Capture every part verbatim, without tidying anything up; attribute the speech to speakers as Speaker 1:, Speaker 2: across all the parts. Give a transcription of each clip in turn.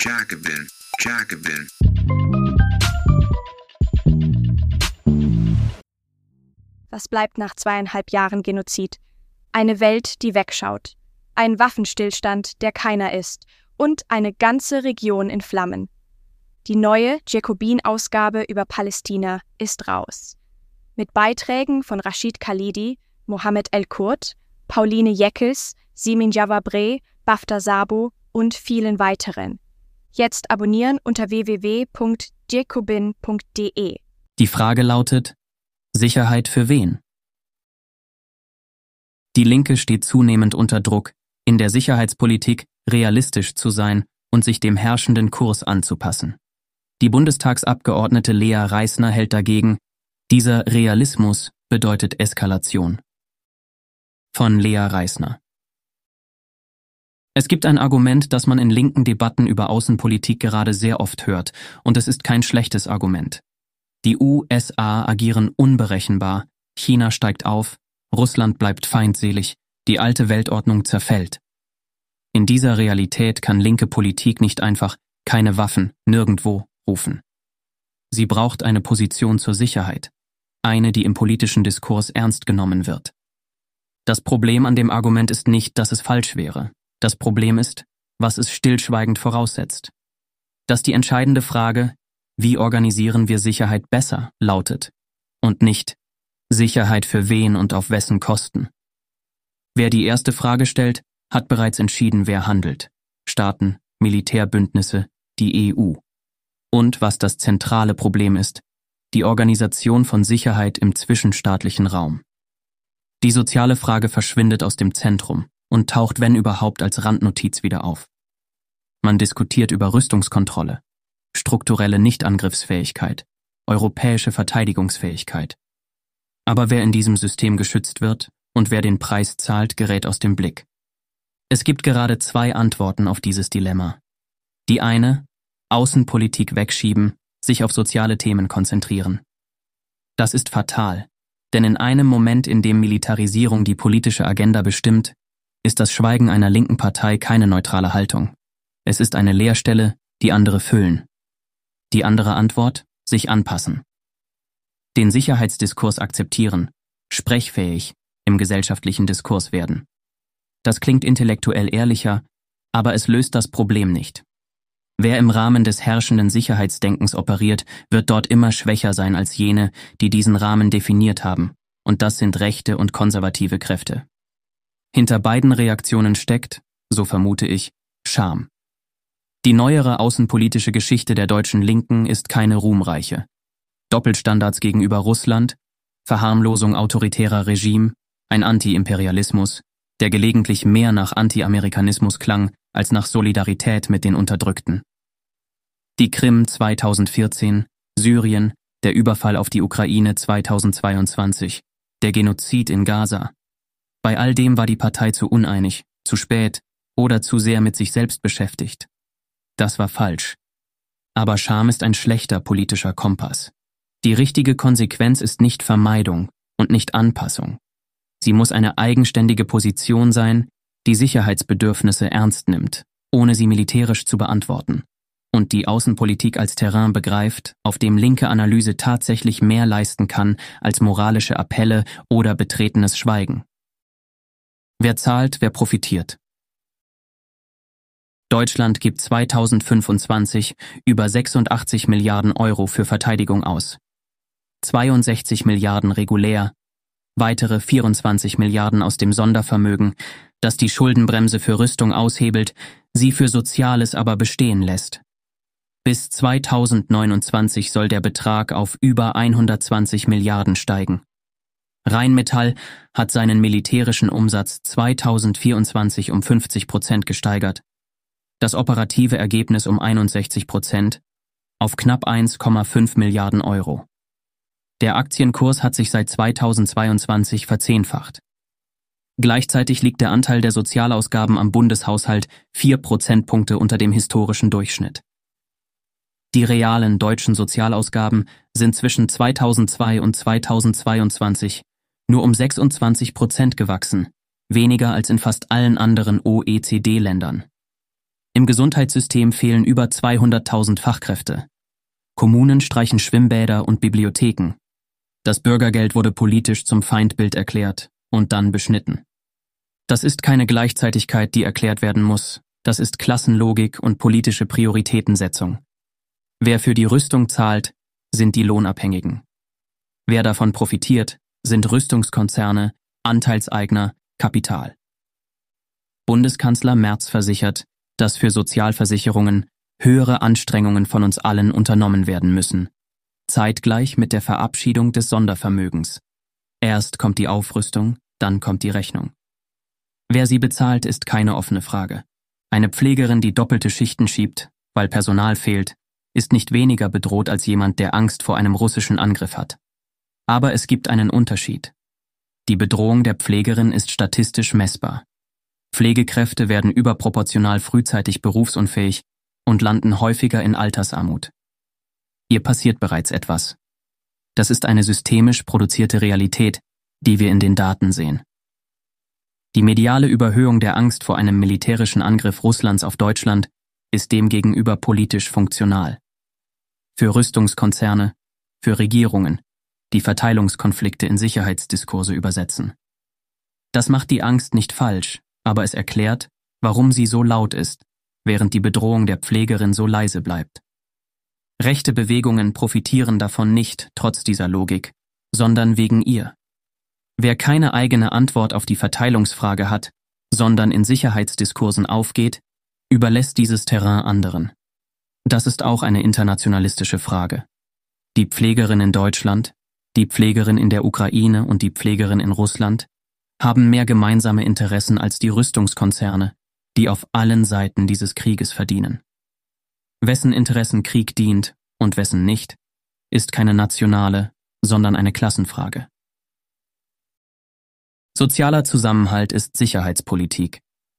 Speaker 1: Jacobin, Jacobin.
Speaker 2: Was bleibt nach zweieinhalb Jahren Genozid? Eine Welt, die wegschaut. Ein Waffenstillstand, der keiner ist. Und eine ganze Region in Flammen. Die neue Jacobin-Ausgabe über Palästina ist raus. Mit Beiträgen von Rashid Khalidi, Mohammed El-Kurt, Pauline Jeckels, Simin Javabre, Bafta Sabo und vielen weiteren. Jetzt abonnieren unter w w w punkt jacobin punkt d e.
Speaker 3: Die Frage lautet: Sicherheit für wen? Die Linke steht zunehmend unter Druck, in der Sicherheitspolitik realistisch zu sein und sich dem herrschenden Kurs anzupassen. Die Bundestagsabgeordnete Lea Reisner hält dagegen: Dieser Realismus bedeutet Eskalation. Von Lea Reisner. Es gibt ein Argument, das man in linken Debatten über Außenpolitik gerade sehr oft hört, und es ist kein schlechtes Argument. Die U S A agieren unberechenbar, China steigt auf, Russland bleibt feindselig, die alte Weltordnung zerfällt. In dieser Realität kann linke Politik nicht einfach keine Waffen, nirgendwo rufen. Sie braucht eine Position zur Sicherheit, eine, die im politischen Diskurs ernst genommen wird. Das Problem an dem Argument ist nicht, dass es falsch wäre. Das Problem ist, was es stillschweigend voraussetzt. Dass die entscheidende Frage, wie organisieren wir Sicherheit besser, lautet, und nicht, Sicherheit für wen und auf wessen Kosten. Wer die erste Frage stellt, hat bereits entschieden, wer handelt. Staaten, Militärbündnisse, die E U. Und was das zentrale Problem ist, die Organisation von Sicherheit im zwischenstaatlichen Raum. Die soziale Frage verschwindet aus dem Zentrum und taucht, wenn überhaupt, als Randnotiz wieder auf. Man diskutiert über Rüstungskontrolle, strukturelle Nichtangriffsfähigkeit, europäische Verteidigungsfähigkeit. Aber wer in diesem System geschützt wird und wer den Preis zahlt, gerät aus dem Blick. Es gibt gerade zwei Antworten auf dieses Dilemma. Die eine: Außenpolitik wegschieben, sich auf soziale Themen konzentrieren. Das ist fatal, denn in einem Moment, in dem Militarisierung die politische Agenda bestimmt, ist das Schweigen einer linken Partei keine neutrale Haltung. Es ist eine Leerstelle, die andere füllen. Die andere Antwort: sich anpassen. Den Sicherheitsdiskurs akzeptieren, sprechfähig im gesellschaftlichen Diskurs werden. Das klingt intellektuell ehrlicher, aber es löst das Problem nicht. Wer im Rahmen des herrschenden Sicherheitsdenkens operiert, wird dort immer schwächer sein als jene, die diesen Rahmen definiert haben, und das sind rechte und konservative Kräfte. Hinter beiden Reaktionen steckt, so vermute ich, Scham. Die neuere außenpolitische Geschichte der deutschen Linken ist keine ruhmreiche. Doppelstandards gegenüber Russland, Verharmlosung autoritärer Regime, ein Anti-Imperialismus, der gelegentlich mehr nach Anti-Amerikanismus klang als nach Solidarität mit den Unterdrückten. Die Krim zweitausendvierzehn, Syrien, der Überfall auf die Ukraine zweitausendzweiundzwanzig, der Genozid in Gaza. Bei all dem war die Partei zu uneinig, zu spät oder zu sehr mit sich selbst beschäftigt. Das war falsch. Aber Scham ist ein schlechter politischer Kompass. Die richtige Konsequenz ist nicht Vermeidung und nicht Anpassung. Sie muss eine eigenständige Position sein, die Sicherheitsbedürfnisse ernst nimmt, ohne sie militärisch zu beantworten, und die Außenpolitik als Terrain begreift, auf dem linke Analyse tatsächlich mehr leisten kann als moralische Appelle oder betretenes Schweigen. Wer zahlt, wer profitiert? Deutschland gibt zweitausendfünfundzwanzig über sechsundachtzig Milliarden Euro für Verteidigung aus. zweiundsechzig Milliarden regulär, weitere vierundzwanzig Milliarden aus dem Sondervermögen, das die Schuldenbremse für Rüstung aushebelt, sie für Soziales aber bestehen lässt. Bis zweitausendneunundzwanzig soll der Betrag auf über hundertzwanzig Milliarden steigen. Rheinmetall hat seinen militärischen Umsatz zweitausendvierundzwanzig um fünfzig Prozent gesteigert, das operative Ergebnis um einundsechzig Prozent auf knapp eins Komma fünf Milliarden Euro. Der Aktienkurs hat sich seit zweitausendzweiundzwanzig verzehnfacht. Gleichzeitig liegt der Anteil der Sozialausgaben am Bundeshaushalt vier Prozentpunkte unter dem historischen Durchschnitt. Die realen deutschen Sozialausgaben sind zwischen zweitausendzwei und zweitausendzweiundzwanzig nur um sechsundzwanzig Prozent gewachsen, weniger als in fast allen anderen O E C D-Ländern. Im Gesundheitssystem fehlen über zweihunderttausend Fachkräfte. Kommunen streichen Schwimmbäder und Bibliotheken. Das Bürgergeld wurde politisch zum Feindbild erklärt und dann beschnitten. Das ist keine Gleichzeitigkeit, die erklärt werden muss. Das ist Klassenlogik und politische Prioritätensetzung. Wer für die Rüstung zahlt, sind die Lohnabhängigen. Wer davon profitiert, sind Rüstungskonzerne, Anteilseigner, Kapital. Bundeskanzler Merz versichert, dass für Sozialversicherungen höhere Anstrengungen von uns allen unternommen werden müssen, zeitgleich mit der Verabschiedung des Sondervermögens. Erst kommt die Aufrüstung, dann kommt die Rechnung. Wer sie bezahlt, ist keine offene Frage. Eine Pflegerin, die doppelte Schichten schiebt, weil Personal fehlt, ist nicht weniger bedroht als jemand, der Angst vor einem russischen Angriff hat. Aber es gibt einen Unterschied. Die Bedrohung der Pflegerin ist statistisch messbar. Pflegekräfte werden überproportional frühzeitig berufsunfähig und landen häufiger in Altersarmut. Hier passiert bereits etwas. Das ist eine systemisch produzierte Realität, die wir in den Daten sehen. Die mediale Überhöhung der Angst vor einem militärischen Angriff Russlands auf Deutschland ist demgegenüber politisch funktional. Für Rüstungskonzerne, für Regierungen, die Verteilungskonflikte in Sicherheitsdiskurse übersetzen. Das macht die Angst nicht falsch, aber es erklärt, warum sie so laut ist, während die Bedrohung der Pflegerin so leise bleibt. Rechte Bewegungen profitieren davon nicht trotz dieser Logik, sondern wegen ihr. Wer keine eigene Antwort auf die Verteilungsfrage hat, sondern in Sicherheitsdiskursen aufgeht, überlässt dieses Terrain anderen. Das ist auch eine internationalistische Frage. Die Pflegerin in Deutschland, die Pflegerin in der Ukraine und die Pflegerin in Russland haben mehr gemeinsame Interessen als die Rüstungskonzerne, die auf allen Seiten dieses Krieges verdienen. Wessen Interessen Krieg dient und wessen nicht, ist keine nationale, sondern eine Klassenfrage. Sozialer Zusammenhalt ist Sicherheitspolitik.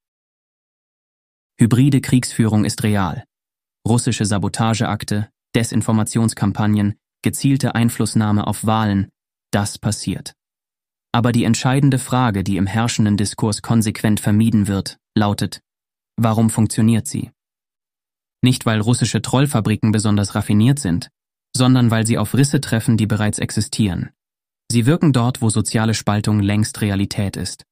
Speaker 3: Hybride Kriegsführung ist real. Russische Sabotageakte, Desinformationskampagnen, gezielte Einflussnahme auf Wahlen, das passiert. Aber die entscheidende Frage, die im herrschenden Diskurs konsequent vermieden wird, lautet: Warum funktioniert sie? Nicht, weil russische Trollfabriken besonders raffiniert sind, sondern weil sie auf Risse treffen, die bereits existieren. Sie wirken dort, wo soziale Spaltung längst Realität ist.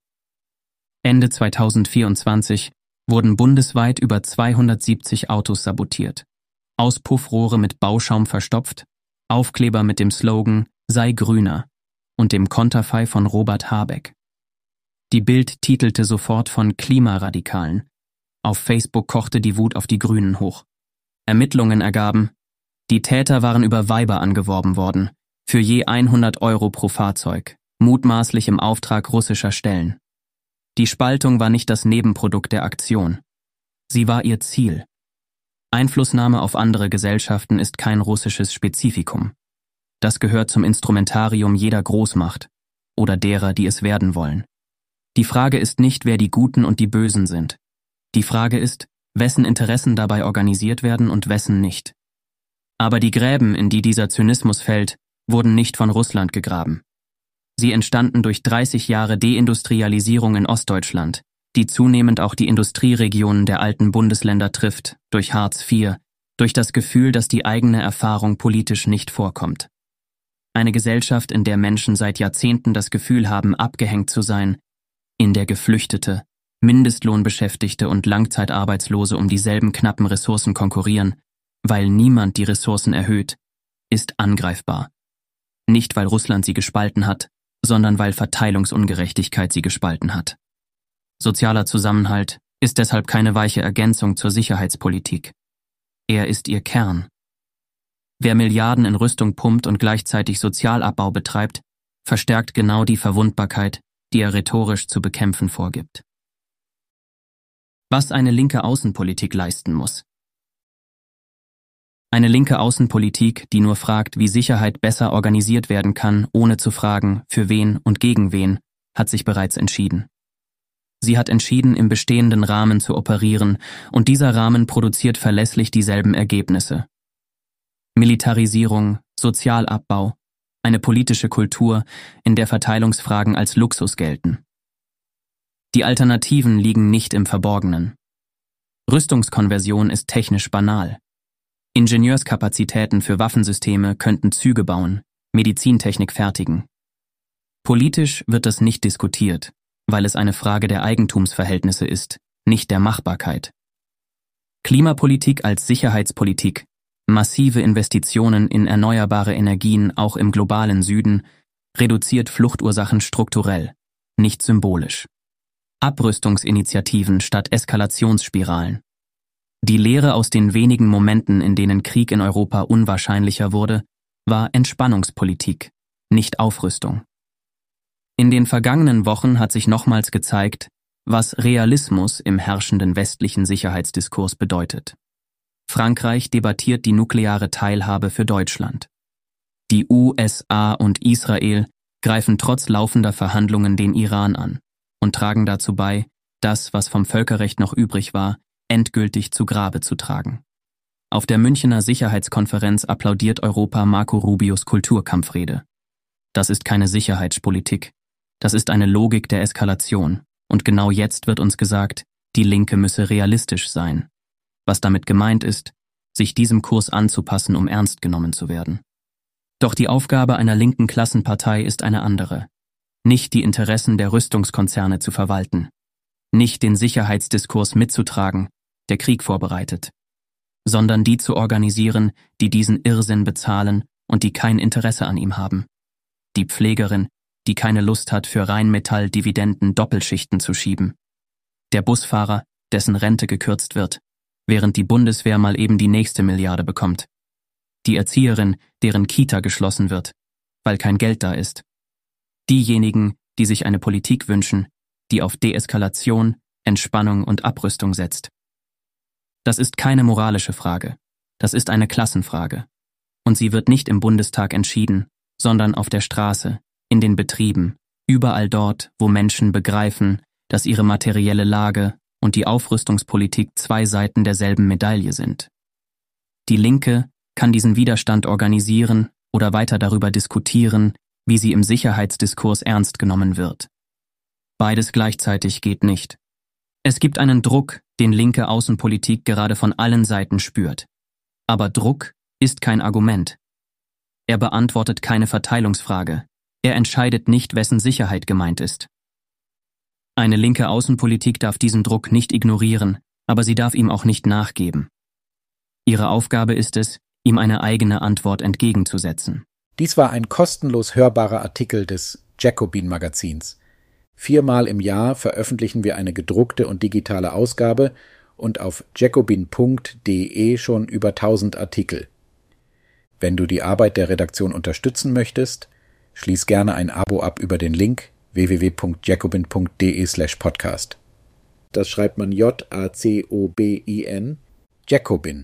Speaker 3: Ende zweitausendvierundzwanzig wurden bundesweit über zweihundertsiebzig Autos sabotiert, Auspuffrohre mit Bauschaum verstopft, Aufkleber mit dem Slogan „Sei grüner“ und dem Konterfei von Robert Habeck. Die Bild titelte sofort von Klimaradikalen. Auf Facebook kochte die Wut auf die Grünen hoch. Ermittlungen ergaben, die Täter waren über Weiber angeworben worden, für je hundert Euro pro Fahrzeug, mutmaßlich im Auftrag russischer Stellen. Die Spaltung war nicht das Nebenprodukt der Aktion. Sie war ihr Ziel. Einflussnahme auf andere Gesellschaften ist kein russisches Spezifikum. Das gehört zum Instrumentarium jeder Großmacht oder derer, die es werden wollen. Die Frage ist nicht, wer die Guten und die Bösen sind. Die Frage ist, wessen Interessen dabei organisiert werden und wessen nicht. Aber die Gräben, in die dieser Zynismus fällt, wurden nicht von Russland gegraben. Sie entstanden durch dreißig Jahre Deindustrialisierung in Ostdeutschland, die zunehmend auch die Industrieregionen der alten Bundesländer trifft, durch Hartz vier, durch das Gefühl, dass die eigene Erfahrung politisch nicht vorkommt. Eine Gesellschaft, in der Menschen seit Jahrzehnten das Gefühl haben, abgehängt zu sein, in der Geflüchtete, Mindestlohnbeschäftigte und Langzeitarbeitslose um dieselben knappen Ressourcen konkurrieren, weil niemand die Ressourcen erhöht, ist angreifbar. Nicht, weil Russland sie gespalten hat, sondern weil Verteilungsungerechtigkeit sie gespalten hat. Sozialer Zusammenhalt ist deshalb keine weiche Ergänzung zur Sicherheitspolitik. Er ist ihr Kern. Wer Milliarden in Rüstung pumpt und gleichzeitig Sozialabbau betreibt, verstärkt genau die Verwundbarkeit, die er rhetorisch zu bekämpfen vorgibt. Was eine linke Außenpolitik leisten muss. Eine linke Außenpolitik, die nur fragt, wie Sicherheit besser organisiert werden kann, ohne zu fragen, für wen und gegen wen, hat sich bereits entschieden. Sie hat entschieden, im bestehenden Rahmen zu operieren, und dieser Rahmen produziert verlässlich dieselben Ergebnisse. Militarisierung, Sozialabbau, eine politische Kultur, in der Verteilungsfragen als Luxus gelten. Die Alternativen liegen nicht im Verborgenen. Rüstungskonversion ist technisch banal. Ingenieurskapazitäten für Waffensysteme könnten Züge bauen, Medizintechnik fertigen. Politisch wird das nicht diskutiert, weil es eine Frage der Eigentumsverhältnisse ist, nicht der Machbarkeit. Klimapolitik als Sicherheitspolitik, massive Investitionen in erneuerbare Energien auch im globalen Süden, reduziert Fluchtursachen strukturell, nicht symbolisch. Abrüstungsinitiativen statt Eskalationsspiralen. Die Lehre aus den wenigen Momenten, in denen Krieg in Europa unwahrscheinlicher wurde, war Entspannungspolitik, nicht Aufrüstung. In den vergangenen Wochen hat sich nochmals gezeigt, was Realismus im herrschenden westlichen Sicherheitsdiskurs bedeutet. Frankreich debattiert die nukleare Teilhabe für Deutschland. Die U S A und Israel greifen trotz laufender Verhandlungen den Iran an und tragen dazu bei, das, was vom Völkerrecht noch übrig war, endgültig zu Grabe zu tragen. Auf der Münchener Sicherheitskonferenz applaudiert Europa Marco Rubios Kulturkampfrede. Das ist keine Sicherheitspolitik. Das ist eine Logik der Eskalation. Und genau jetzt wird uns gesagt, die Linke müsse realistisch sein. Was damit gemeint ist, sich diesem Kurs anzupassen, um ernst genommen zu werden. Doch die Aufgabe einer linken Klassenpartei ist eine andere. Nicht die Interessen der Rüstungskonzerne zu verwalten. Nicht den Sicherheitsdiskurs mitzutragen, der Krieg vorbereitet. Sondern die zu organisieren, die diesen Irrsinn bezahlen und die kein Interesse an ihm haben. Die Pflegerin, die keine Lust hat, für Rheinmetall-Dividenden Doppelschichten zu schieben. Der Busfahrer, dessen Rente gekürzt wird, während die Bundeswehr mal eben die nächste Milliarde bekommt. Die Erzieherin, deren Kita geschlossen wird, weil kein Geld da ist. Diejenigen, die sich eine Politik wünschen, die auf Deeskalation, Entspannung und Abrüstung setzt. Das ist keine moralische Frage, das ist eine Klassenfrage. Und sie wird nicht im Bundestag entschieden, sondern auf der Straße, in den Betrieben, überall dort, wo Menschen begreifen, dass ihre materielle Lage und die Aufrüstungspolitik zwei Seiten derselben Medaille sind. Die Linke kann diesen Widerstand organisieren oder weiter darüber diskutieren, wie sie im Sicherheitsdiskurs ernst genommen wird. Beides gleichzeitig geht nicht. Es gibt einen Druck, den linke Außenpolitik gerade von allen Seiten spürt. Aber Druck ist kein Argument. Er beantwortet keine Verteilungsfrage. Er entscheidet nicht, wessen Sicherheit gemeint ist. Eine linke Außenpolitik darf diesen Druck nicht ignorieren, aber sie darf ihm auch nicht nachgeben. Ihre Aufgabe ist es, ihm eine eigene Antwort entgegenzusetzen.
Speaker 4: Dies war ein kostenlos hörbarer Artikel des Jacobin-Magazins. Viermal im Jahr veröffentlichen wir eine gedruckte und digitale Ausgabe und auf jacobin punkt de schon über tausend Artikel. Wenn du die Arbeit der Redaktion unterstützen möchtest, schließ gerne ein Abo ab über den Link w w w punkt jacobin punkt de slash podcast. Das schreibt man J A C O B I N, Jacobin.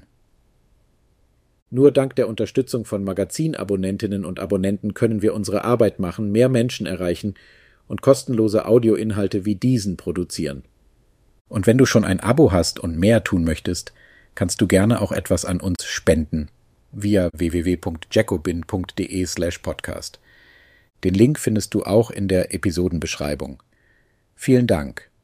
Speaker 4: Nur dank der Unterstützung von Magazinabonnentinnen und Abonnenten können wir unsere Arbeit machen, mehr Menschen erreichen und kostenlose Audioinhalte wie diesen produzieren. Und wenn du schon ein Abo hast und mehr tun möchtest, kannst du gerne auch etwas an uns spenden via w w w punkt jacobin punkt de slash podcast. Den Link findest du auch in der Episodenbeschreibung. Vielen Dank.